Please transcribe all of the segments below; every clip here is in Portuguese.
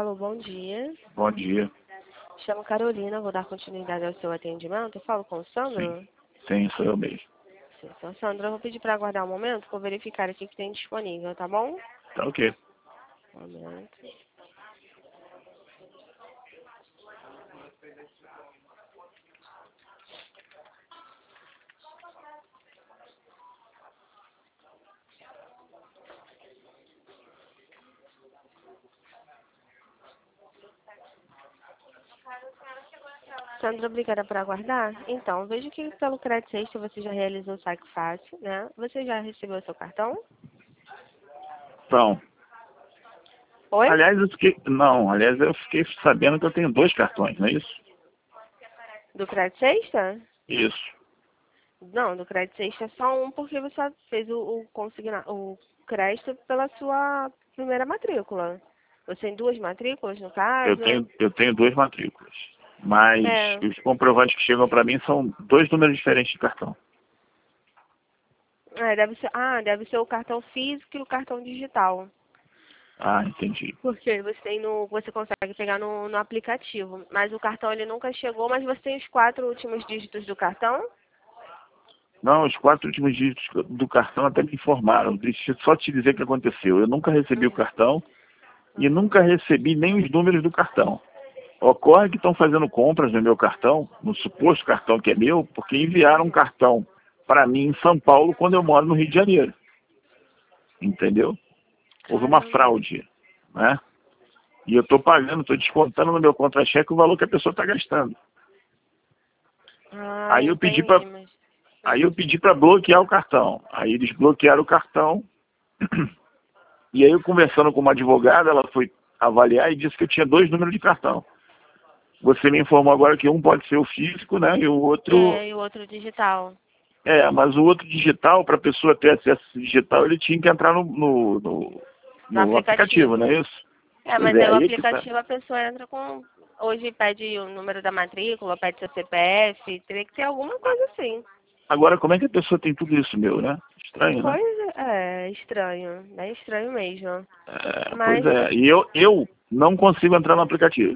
Alô, bom dia. Bom dia. Chamo Carolina, vou dar continuidade ao seu atendimento. Eu falo com o Sandro? Sim, sou eu mesmo. Sim, então, Sandro, eu vou pedir para aguardar um momento para verificar aqui que tem disponível, tá bom? Tá ok. Um momento. Sandra, obrigada por aguardar. Então, vejo que pelo Crédito Sexta você já realizou o saque fácil, né? Você já recebeu o seu cartão? Então, Oi? aliás, eu fiquei sabendo que eu tenho 2 cartões, não é isso? Do Crédito Sexta? Isso. Não, do Crédito Sexta é só um porque você fez o crédito pela sua primeira matrícula. Você tem 2 matrículas, no caso? Eu tenho 2 matrículas. Mas É. os comprovantes que chegam para mim são 2 números diferentes de cartão. Deve ser o cartão físico e o cartão digital. Ah, entendi. Porque você consegue pegar no aplicativo. Mas o cartão ele nunca chegou, mas você tem os 4 últimos dígitos do cartão? Não, os 4 últimos dígitos do cartão até me informaram. Deixa eu só te dizer o que aconteceu. Eu nunca recebi o cartão e nunca recebi nem os números do cartão. Ocorre que estão fazendo compras no meu cartão, no suposto cartão que é meu, porque enviaram um cartão para mim em São Paulo quando eu moro no Rio de Janeiro. Entendeu? Houve uma Caramba. fraude, né? E eu estou pagando, estou descontando no meu contra-cheque o valor que a pessoa está gastando. Ah, Aí eu pedi entendi. para aí eu pedi para bloquear o cartão. Aí eles bloquearam o cartão. E aí eu conversando com uma advogada, ela foi avaliar e disse que eu tinha 2 números de cartão. Você me informou agora que um pode ser o físico, né? E o outro... E o outro digital. Mas o outro digital, para a pessoa ter acesso digital, ele tinha que entrar No no aplicativo, não aplicativo. é isso? Pois Mas é, aí o aí é que tá. aplicativo a pessoa entra com. Hoje pede o número da matrícula, pede seu CPF, teria que ter alguma coisa assim. Agora, como é que a pessoa tem tudo isso meu, né? Estranho, né? Pois estranho. É estranho mesmo. Pois Mas, é, e eu não consigo entrar no aplicativo.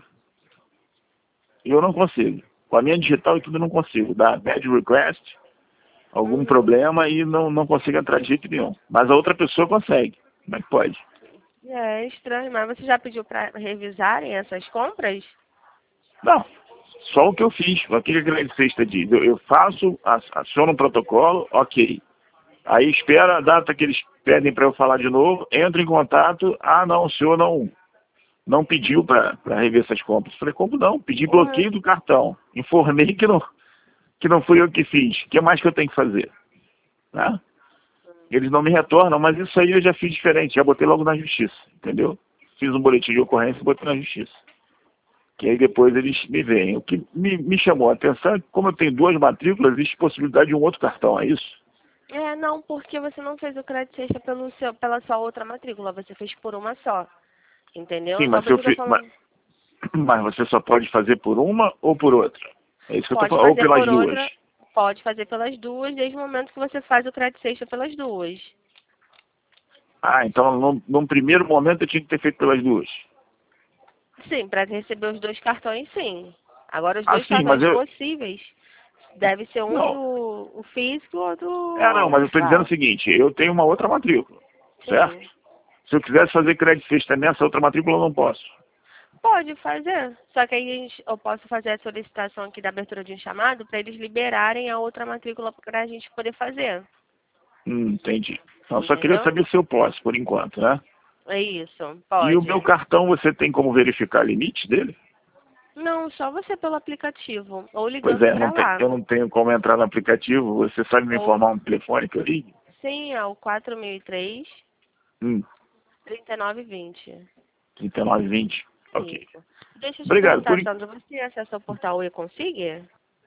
Eu não consigo. Com a minha digital e tudo eu não consigo. Dá bad request, algum problema e não consigo entrar de jeito nenhum. Mas a outra pessoa consegue. Como é que pode? é estranho, mas você já pediu para revisarem essas compras? Não, só o que eu fiz. O que a Grande Sexta diz? Eu faço, aciono um protocolo, ok. Aí espera a data que eles pedem para eu falar de novo, entro em contato, não, o senhor não pediu para rever essas compras. Falei, como não? Pedi Ué. bloqueio do cartão. Informei que não fui eu que fiz. O que mais que eu tenho que fazer? Né? Eles não me retornam, mas isso aí eu já fiz diferente, já botei logo na justiça, entendeu? Fiz um boletim de ocorrência e botei na justiça. Que aí depois eles me veem. O que me chamou a atenção é que, como eu tenho 2 matrículas, existe possibilidade de um outro cartão, é isso? Não, porque você não fez o crédito sexta pela sua outra matrícula, você fez por uma só. Entendeu? Sim, Só mas por isso que eu tô falando. mas você só pode fazer por uma ou por outra? É isso que eu estou Pode falando, ou fazer pelas por duas. outra, pode fazer pelas duas, desde o momento que você faz o crédito sexta pelas duas. Então num primeiro momento eu tinha que ter feito pelas duas. Sim, para receber os 2 cartões, sim. Agora, os 2 Sim, mas cartões possíveis, deve ser um não. o físico e outro Não, o mas eu estou dizendo o digital. seguinte, eu tenho uma outra matrícula, certo? Sim. Se eu quisesse fazer crédito sexta nessa outra matrícula, eu não posso. Pode fazer. Só que aí eu posso fazer a solicitação aqui da abertura de um chamado para eles liberarem a outra matrícula para a gente poder fazer. Entendi. Não, só queria Entendeu? saber se eu posso, por enquanto, né? É isso, E o meu pode. cartão, você tem como verificar limite dele? Não, só você pelo aplicativo. Ou Pois ligando é, para lá. eu não tenho como entrar no aplicativo. Você sabe me Ou informar um telefone que eu ligue? sim, é o 4003 Hum, 3920. 3920. Ok. Isso. Deixa eu te Obrigado. perguntar, Sandra, você tem acesso ao portal e-Consigue?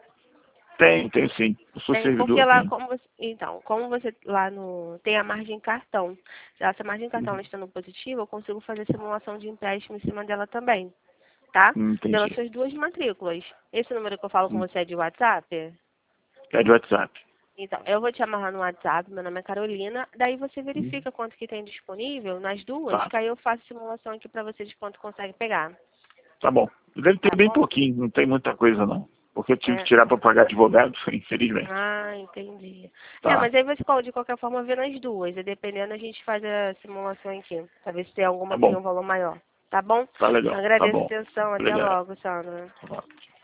Tenho sim. Eu sou Tem, porque servidor, lá, tenho. como você lá no tem a margem cartão. Se essa margem cartão ela estando positiva, eu consigo fazer simulação de empréstimo em cima dela também, tá? Pelas Entendi. suas 2 matrículas. Esse número que eu falo com você é de WhatsApp? É de WhatsApp. Então, eu vou te amarrar no WhatsApp, meu nome é Carolina, daí você verifica quanto que tem disponível nas duas, Tá, que aí eu faço simulação aqui pra você de quanto consegue pegar. tá bom. Deve ter Tá bem bom? pouquinho, não tem muita coisa não. Porque eu tive que É. tirar para pagar advogado, infelizmente. Ah, entendi. É, Tá, mas aí você pode de qualquer forma ver nas duas, e dependendo a gente faz a simulação aqui, pra ver se tem tá alguma que tem bom. um valor maior. Tá bom? Tá legal, tá Agradeço a bom. atenção, até Obrigado. logo, Sandra. Tá bom.